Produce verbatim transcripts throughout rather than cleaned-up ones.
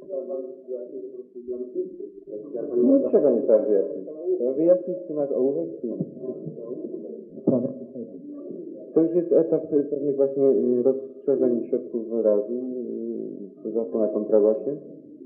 No czego nie trzeba wyjaśnić? Trzeba wyjaśnić, czy masz ołówek, czy nie. To już jest etap pewnych właśnie rozszerzeń środków wyrazu, zwłaszcza na kontrabasie.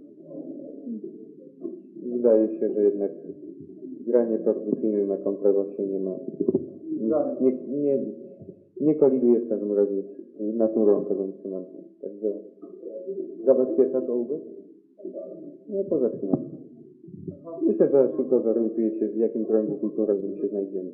Wydaje się, że jednak granie perkusyjne na kontrabasie nie ma, nie, nie, nie koliduje w każdym razie z naturą tego instrumentu. Także zabezpieczasz ołówek? No to zaczynamy. Myślę, że szybko zorientujecie, w jakim kręgu kulturowym się znajdziemy.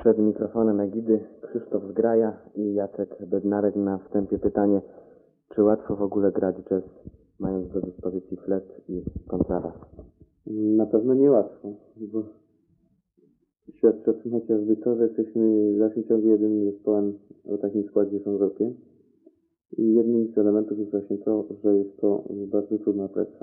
Przed mikrofonem Egidy Krzysztof Zgraja i Jacek Bednarek. Na wstępie pytanie, czy łatwo w ogóle grać jazz, mając do dyspozycji flet i kontrabas? Na pewno niełatwo, bo świadczy o tym chociażby to, że jesteśmy w dalszym ciągu jedynym zespołem o takim składzie w Europie. I jednym z elementów jest właśnie to, że jest to bardzo trudna praca.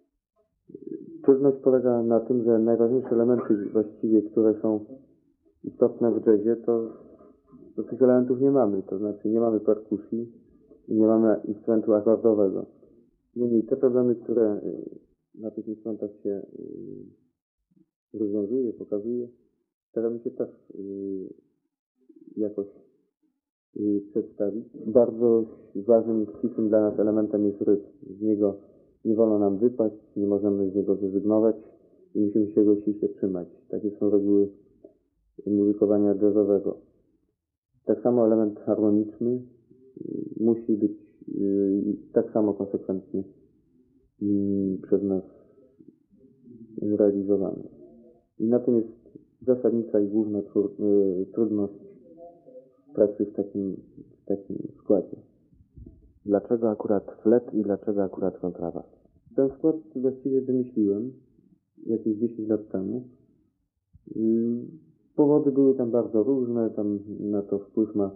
Trudność polega na tym, że najważniejsze elementy właściwie, które są istotne w jazzie, to, to tych elementów nie mamy. To znaczy nie mamy perkusji i nie mamy instrumentu akordowego. Niemniej te problemy, które na tych instrumentach się rozwiązuje, pokazuje, staramy się też jakoś przedstawić. Bardzo ważnym, ścisłym dla nas elementem jest rytm. Z niego nie wolno nam wypaść, nie możemy z niego zrezygnować i musimy się go ściśle trzymać. Takie są reguły muzykowania jazzowego. Tak samo element harmoniczny musi być yy, tak samo konsekwentnie yy, przez nas realizowany. I na tym jest zasadnicza i główna tru- yy, trudność pracy w takim, w takim składzie. Dlaczego akurat flet i dlaczego akurat kontrabas? Ten skład właściwie wymyśliłem jakieś dziesięć lat temu. Yy, powody były tam bardzo różne, tam na to wpływ ma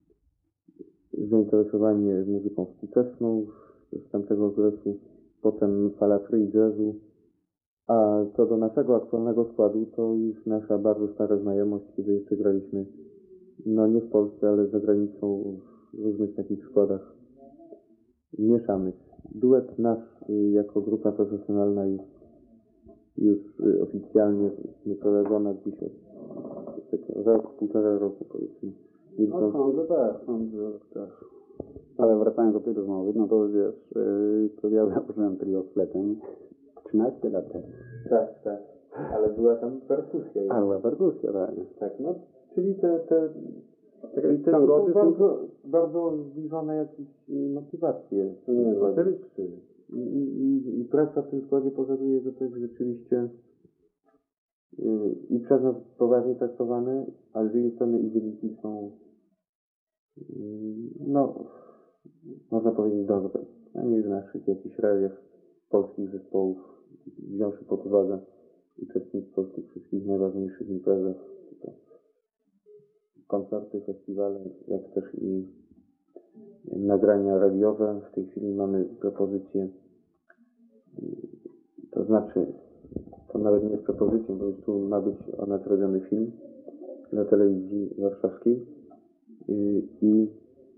zainteresowanie muzyką współczesną z tamtego okresu, potem fala free jazzu, a co do naszego aktualnego składu, to już nasza bardzo stara znajomość, kiedy jeszcze graliśmy, no nie w Polsce, ale za granicą w różnych takich składach mieszanych. Duet nasz jako grupa profesjonalna jest już oficjalnie prowadzona gdzieś od rok, półtora roku powiedzmy. No sądzę tak, sądzę tak. Ale wracając do tej rozmowy, no to wiesz, yy, to ja założyłem trio z fletem trzynaście lat temu. Tak, tak. Ale była tam perkusja. A była perkusja, tak. Tak, no, czyli te, te, te, te, te są są bardzo, bardzo zbliżone jakieś motywacje. Nie, no, I, i, I praca w tym składzie powoduje, że to jest rzeczywiście yy, i przez nas poważnie traktowane, ale z drugiej strony i wyniki są yy, no, można powiedzieć dobre. Przynajmniej w naszych jakichś realiach polskich zespołów, wziąwszy pod uwagę uczestnictwo w tych wszystkich najważniejszych imprezach, to koncerty, festiwale, jak też i nagrania radiowe. W tej chwili mamy propozycję, to znaczy, to nawet nie jest propozycją, bo już tu ma być o nas robiony film dla telewizji warszawskiej i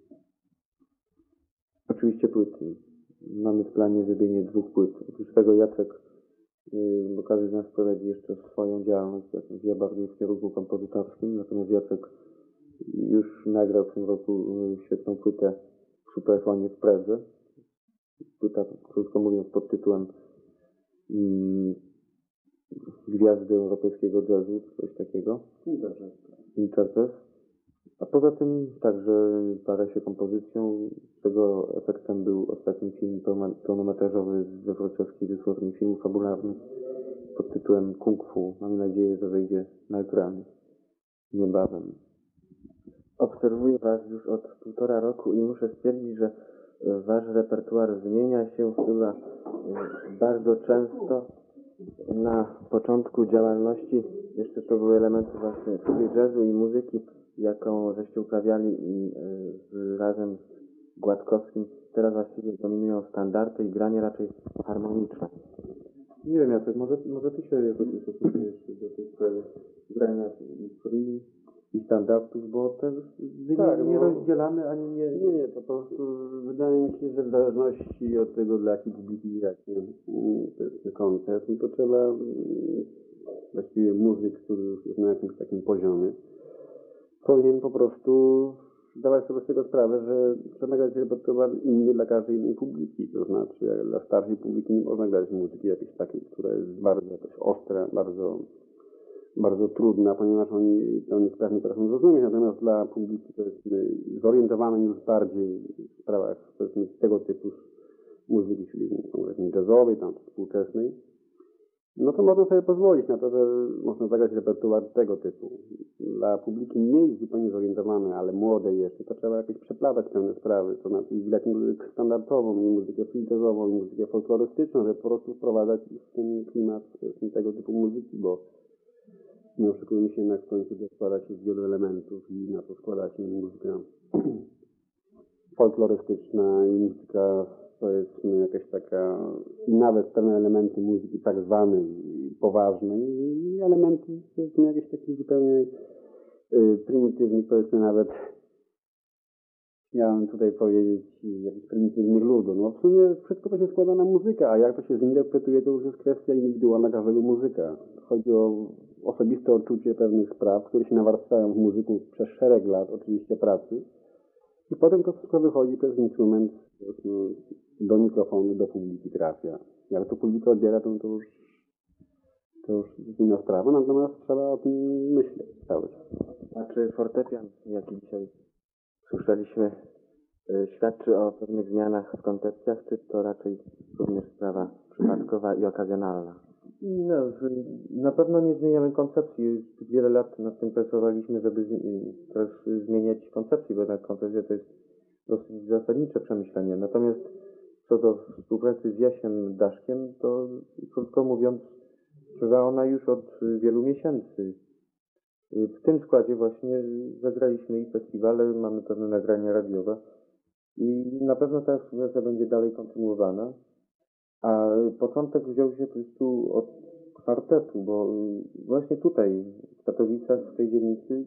oczywiście płyty. Mamy w planie zrobienie dwóch płyt. Oprócz tego Jacek, bo każdy z nas prowadzi jeszcze swoją działalność, ja bardziej w kierunku kompozytorskim, natomiast Jacek już nagrał w tym roku świetną płytę w Superfonie w Pradze. Płyta, krótko mówiąc, pod tytułem mm, Gwiazdy europejskiego jazzu, coś takiego. Interjazz. A poza tym także para się kompozycją, czego efektem był ostatni film pełnometrażowy we wrocławskiej wytwórni filmów fabularnych pod tytułem Kung Fu. Mamy nadzieję, że wyjdzie na ekrany niebawem. Obserwuję Was już od półtora roku i muszę stwierdzić, że Wasz repertuar zmienia się chyba bardzo często. Na początku działalności jeszcze to były elementy właśnie free jazzu i muzyki, jaką żeście uprawiali z, razem z Gładkowskim. Teraz właściwie dominują standardy i granie raczej harmoniczne. Nie wiem, Jacek, może, może Ty się jakoś ustosunkujesz do tej sprawy grania i free i standardów, bo te tak, nie no, rozdzielamy ani nie... Nie, nie, to po prostu wydaje mi się, że w zależności od tego, dla jakiej publiki gracie ten koncert, no to trzeba właściwie muzyk, który już jest na jakimś takim poziomie, powinien po prostu zdawać sobie z tego sprawę, że trzeba grać repertuar inny dla każdej innej publiki. To znaczy, jak dla starszej publiki nie można grać muzyki jakiejś takiej, która jest bardzo jakoś ostra, bardzo, bardzo trudna, ponieważ oni to niesprawnie potrafią zrozumieć. Natomiast dla publiki, to jest zorientowane już bardziej w sprawach, powiedzmy, tego typu muzyki, czyli konkretnie jazzowej, tam współczesnej, no to można sobie pozwolić na to, że można zagrać repertuar tego typu. Dla publiki mniej zupełnie zorientowanej, ale młodej jeszcze, to trzeba jakoś przeplatać pewne sprawy, to znaczy grać muzykę standardową, i muzykę free-jazzową, i muzykę folklorystyczną, żeby po prostu wprowadzać w ten klimat tego typu muzyki, bo nie oszukujmy się, jednak w końcu to składa się z wielu elementów i na to składa się muzyka folklorystyczna i muzyka, to jest jakaś taka, i nawet pewne elementy muzyki tak zwanej poważnej i elementy to jakieś takie zupełnie y, prymitywnych, powiedzmy nawet miałem tutaj powiedzieć jakichś prymitywnych ludów. No w sumie wszystko to się składa na muzykę, a jak to się zinterpretuje, to już jest kwestia indywidualna każdego muzyka. Chodzi o osobiste odczucie pewnych spraw, które się nawarstwiają w muzyku przez szereg lat oczywiście pracy i potem to wszystko wychodzi przez instrument do mikrofonu, do publiki trafia. Jak to publika odbiera, to, to już to już jest inna sprawa, natomiast trzeba o tym myśleć cały czas. A czy fortepian, jaki dzisiaj słyszeliśmy, świadczy o pewnych zmianach w koncepcjach, czy to raczej również sprawa przypadkowa i okazjonalna? No, na pewno nie zmieniamy koncepcji. Już wiele lat nad tym pracowaliśmy, żeby też zmieniać koncepcję, bo jednak koncepcja to jest dosyć zasadnicze przemyślenie. Natomiast co do współpracy z Jasiem Daszkiem, to krótko mówiąc, trwa ona już od wielu miesięcy. W tym składzie właśnie zagraliśmy i festiwale, mamy pewne nagrania radiowe i na pewno ta współpraca będzie dalej kontynuowana. A początek wziął się po prostu od kwartetu, bo właśnie tutaj, w Katowicach, w tej dzielnicy,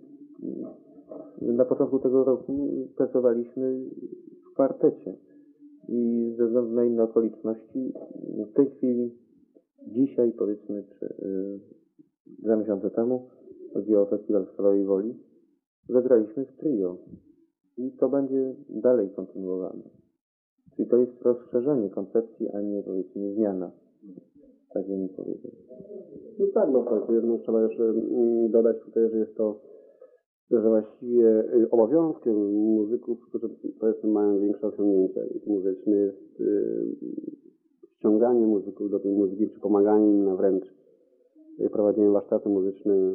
na początku tego roku pracowaliśmy w kwartecie. I ze względu na inne okoliczności, w tej chwili, dzisiaj powiedzmy, czy yy, dwa miesiące temu, chodzi o festiwal w Stalowej Woli, zagraliśmy w trio. I to będzie dalej kontynuowane. Czyli to jest rozszerzenie koncepcji, a nie powiedzmy zmiana. Tak bym powiedział. No tak, no to jedno trzeba jeszcze dodać tutaj, że jest to, że właściwie obowiązkiem muzyków, którzy powiedzmy mają większe osiągnięcia muzyczne, jest yy, ściąganie muzyków do tej muzyki, czy pomaganie im, a wręcz prowadzenie warsztaty muzyczne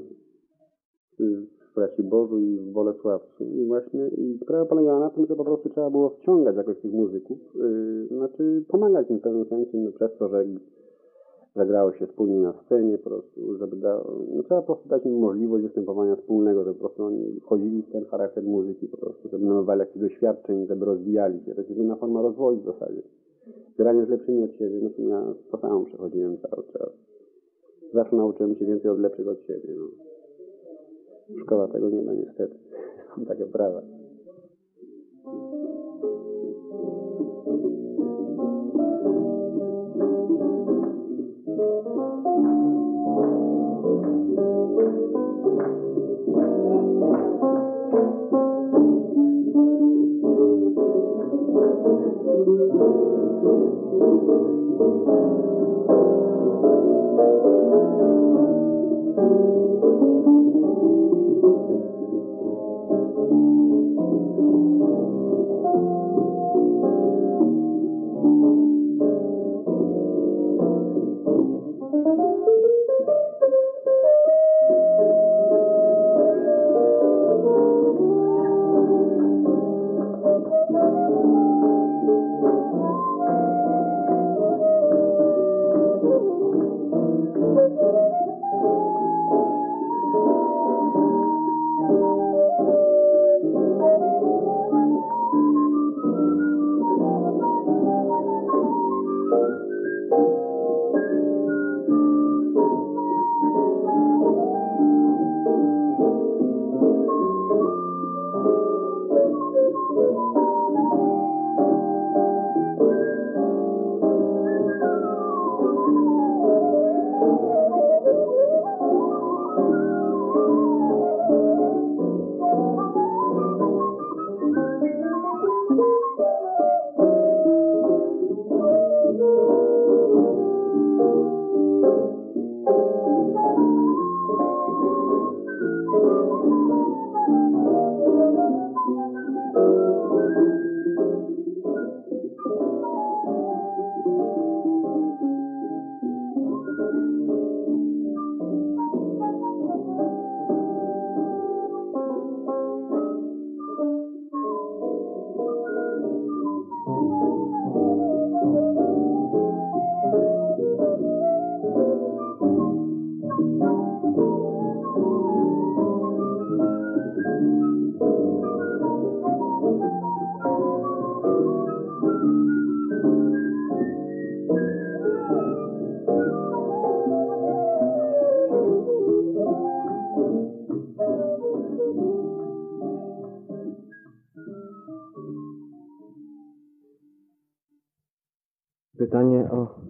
w Braci Bożu i w Bolesławcu. I właśnie i sprawa polegała na tym, że po prostu trzeba było wciągać jakoś tych muzyków, yy, znaczy pomagać im w pewnym sensie, no, przez to, że, że grało się wspólnie na scenie, po prostu, żeby da, no, trzeba po prostu dać im możliwość występowania wspólnego, żeby po prostu oni wchodzili w ten charakter muzyki, po prostu, żeby nabywali jakichś doświadczeń, żeby rozwijali się. To jest jedyna forma rozwoju w zasadzie. Granie z lepszymi od siebie, no to ja to samo przechodziłem cały czas. Zawsze nauczyłem się więcej od lepszych od siebie. No. Szkoła tego nie da niestety. Są takie prawa.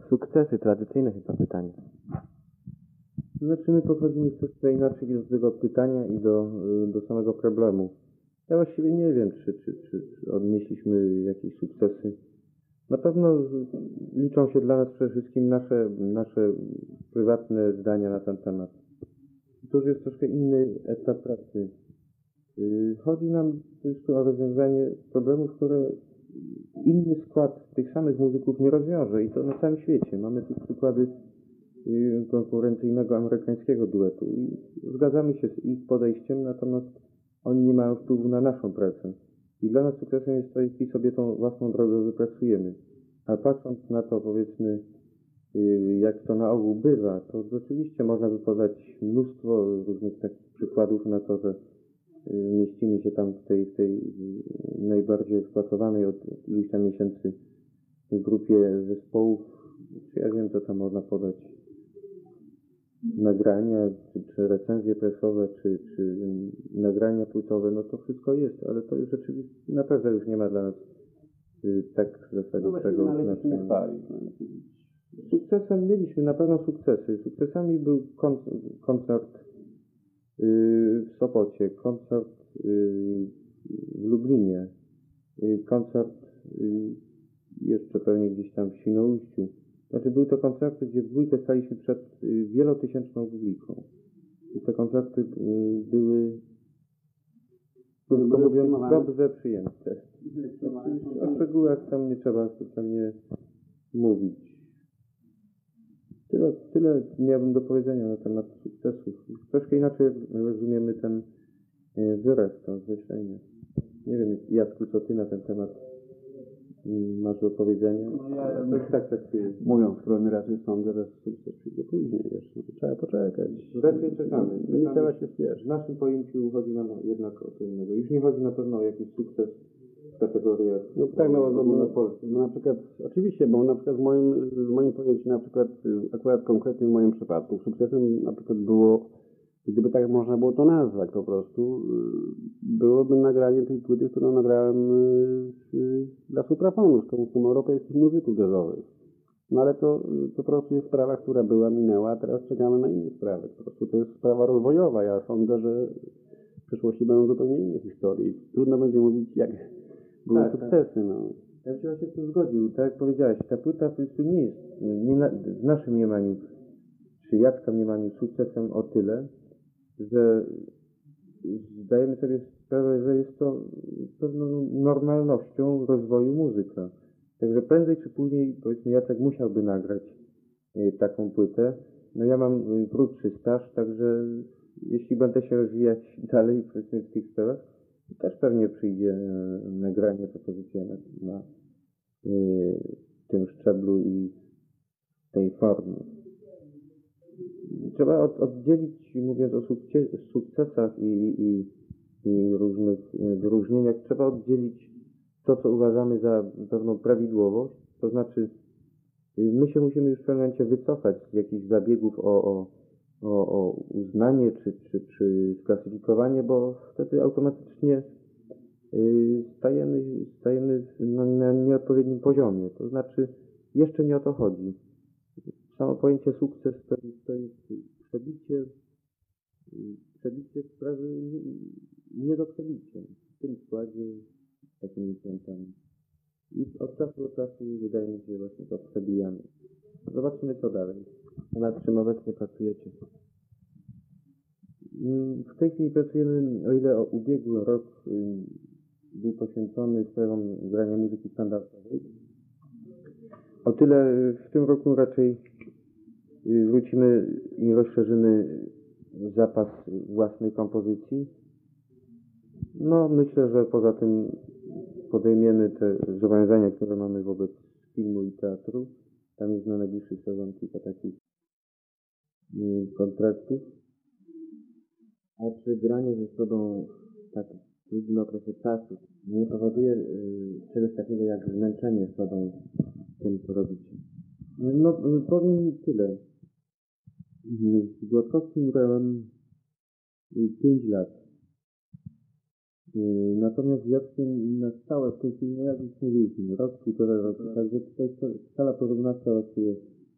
sukcesy, tradycyjne chyba pytanie. Znaczy my podchodzimy troszkę inaczej do tego pytania i do, y, do samego problemu. Ja właściwie nie wiem, czy, czy, czy, czy odnieśliśmy jakieś sukcesy. Na pewno liczą się dla nas przede wszystkim nasze, nasze prywatne zdania na ten temat. To już jest troszkę inny etap pracy. Yy, Chodzi nam po prostu o rozwiązanie problemów, które inny skład tych samych muzyków nie rozwiąże i to na całym świecie. Mamy tu przykłady yy, konkurencyjnego amerykańskiego duetu i zgadzamy się z ich podejściem, natomiast oni nie mają wpływu na naszą pracę. I dla nas sukcesem jest to, jeśli sobie tą własną drogę wypracujemy. A patrząc na to, powiedzmy, yy, jak to na ogół bywa, to rzeczywiście można by podać mnóstwo różnych takich przykładów na to, że yy, mieścimy się tam w tej, w tej yy, najbardziej eksploatowanej od iluś tam miesięcy grupie zespołów. Czy ja wiem, co tam można podać. Nagrania, czy, czy recenzje prasowe, czy, czy nagrania płytowe, no to wszystko jest, ale to już rzeczywiście naprawdę już nie ma dla nas y, tak zasadniczego No ale znaczenia. nie chwalić. Sukcesem mieliśmy na pewno sukcesy. Sukcesami był kon, koncert y, w Sopocie, koncert y, w Lublinie, y, koncert y, jeszcze pewnie gdzieś tam w Świnoujściu. Znaczy były to koncerty, gdzie w dwójkę staliśmy przed y, wielotysięczną publiką. I te koncerty y, były, krótko mówiąc, dobrze przyjęte. O szczegółach tam nie trzeba specjalnie mówić. Tyle, tyle miałbym do powiedzenia na temat sukcesów. Troszkę inaczej rozumiemy ten y, wyraz, to określenie. Nie wiem, Jacku, co ty na ten temat masz do powiedzenia? No ja, ja tak, tak traktuję. Mówiąc skromnie, raczej sądzę, że sukces przyjdzie później, wiesz, no, trzeba poczekać. Raczej czekamy. Nie czekamy. trzeba się spieszyć. W naszym pojęciu chodzi nam jednak o co innego. Już nie chodzi na pewno o jakiś sukces w kategoriach No tak, no, no, no, ogólnopolskich. no na przykład, oczywiście, bo na przykład w moim, w moim pojęciu, na przykład, y, akurat konkretnie w moim przypadku, sukcesem na przykład było, gdyby tak można było to nazwać po prostu, y, byłoby nagranie tej płyty, którą nagrałem y, y, dla Suprafonu, z tą europejskich muzyków jazzowych. No ale to, y, to po prostu jest sprawa, która była, minęła, a teraz czekamy na inne sprawy. Po prostu to jest sprawa rozwojowa. Ja sądzę, że w przyszłości będą zupełnie inne historie. Trudno będzie mówić, jak były Tak, sukcesy. tak. No. Ja bym się z tym zgodził. Tak jak powiedziałeś, ta płyta po prostu nie jest nie na, w naszym mniemaniu, czy Jacka mniemaniu sukcesem o tyle, że zdajemy sobie sprawę, że jest to pewną normalnością rozwoju muzyka. Także prędzej czy później, powiedzmy, Jacek musiałby nagrać y, taką płytę. No ja mam y, krótszy staż, także jeśli będę się rozwijać dalej, powiedzmy, w tych sprawach, to też pewnie przyjdzie y, nagranie, propozycja na, na y, tym szczeblu i tej formie. Trzeba od, oddzielić, mówiąc o sukces, sukcesach i, i, i różnych y, wyróżnieniach, trzeba oddzielić to, co uważamy za pewną prawidłowość, to znaczy y, my się musimy już w pewnym momencie wycofać z jakichś zabiegów o, o, o, o uznanie czy, czy, czy sklasyfikowanie, bo wtedy automatycznie y, stajemy, stajemy na, na nieodpowiednim poziomie, to znaczy jeszcze nie o to chodzi. Samo pojęcie sukces to jest, to jest przebicie, przebicie sprawy nie do przebicia w tym składzie, z takimi piątami. I od czasu do czasu wydaje mi się, że właśnie to przebijamy. Zobaczymy co dalej. A nad czym obecnie pracujecie? W tej chwili pracujemy, o ile ubiegły rok był poświęcony sprawom grania muzyki standardowej, o tyle w tym roku raczej wrócimy i rozszerzymy zapas własnej kompozycji. No, myślę, że poza tym podejmiemy te zobowiązania, które mamy wobec filmu i teatru. Tam jest na najbliższy sezon kilka takich kontraktów. A czy granie ze sobą w tak długim okresie czasu nie powoduje y, czegoś takiego jak zmęczenie sobą w tym, co robicie? No, powiem tyle. Z Gładkowskim grałem pięć lat. Natomiast z Jackiem na stałe w tej chwili, no jak już mówiliśmy, rok, półtora roku, także tutaj skala porównawcza właściwie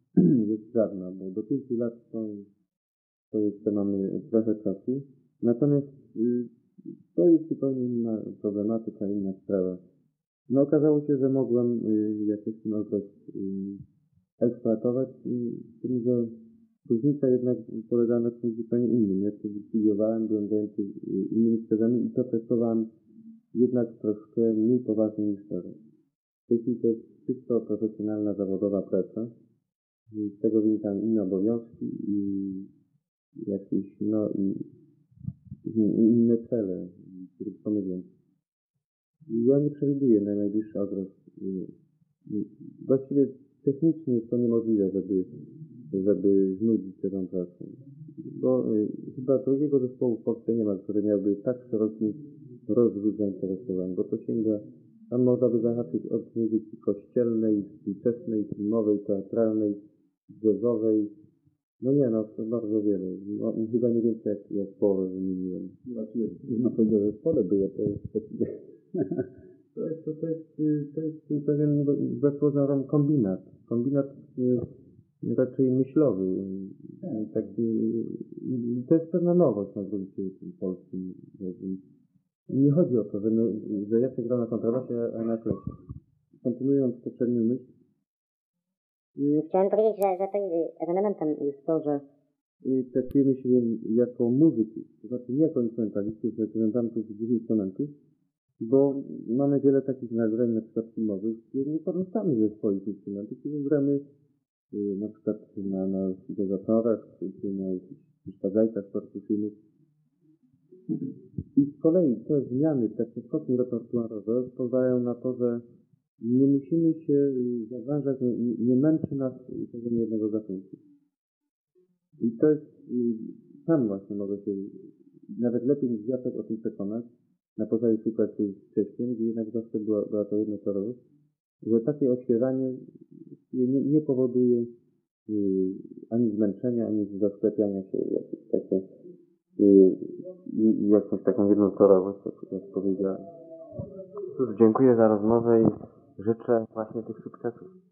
jest żadna, bo do pięciu lat to, to jeszcze mamy trochę czasu. Natomiast y, to jest zupełnie inna problematyka, inna sprawa. No okazało się, że mogłem y, jakoś ten okres y, eksploatować, y, z tym, że różnica jednak polegała na czymś zupełnie innym. Ja wtedy studiowałem, byłem zajęty y, innymi sprawami i to traktowałem jednak troszkę mniej poważnie niż teraz. W tej chwili to jest czysto profesjonalna, zawodowa praca. I z tego wynikają inne obowiązki i jakieś, no i, i inne cele, które pomyliłem. Ja nie przewiduję na najbliższy okres. Właściwie technicznie jest to niemożliwe, żeby, żeby znudzić się tą pracą. Bo y, chyba drugiego zespołu w Polsce nie ma, który miałby tak szeroki rozwój zainteresowań, bo to sięga, tam można by zahaczyć od muzyki kościelnej, współczesnej, filmowej, teatralnej, jazzowej. No nie, no to bardzo wiele. No, chyba nie więcej jak, jak połowę wymieniłem. Znaczy, na pewno zespole było, to jest To jest, to, to jest, y, to jest pewien wbrew pozorom kombinat. Kombinat y, raczej myślowy. Y, taki, y, to jest pewna nowość na gruncie polskim. Nie chodzi o to, że, my, że ja się gram na kontrabasie, a na klasie. Kontynuując poprzednią myśl, Mm, Chciałem powiedzieć, że, że to elementem jest to, że y, traktujemy się jako muzyki, to znaczy nie jako instrumentalistów, reprezentantów dwóch instrumentów, bo mamy wiele takich nagrań, na przykład filmowych, gdzie nie korzystamy ze swoich instrumentów, kiedy gramy y, na przykład na, na syntezatorach, czy, czy na jakichś przeszkadzajkach perkusyjnych. I z kolei te zmiany, te przeskoki repertuarowe pozwalają na to, że nie musimy się y, zawężać, nie, nie męczy nas tego jednego gatunku. I to jest, y, sam właśnie mogę się nawet lepiej niż Jacek o tym przekonać, na podstawie przykład z Cześkiem, gdzie jednak zawsze była, była to jednotorowość, że takie odświeżanie nie, nie powoduje y, ani zmęczenia, ani zasklepiania się jakieś takie y, i jakąś taką jednotorowość, jak, jak powiedziałem. Cóż, dziękuję za rozmowę i życzę właśnie tych sukcesów.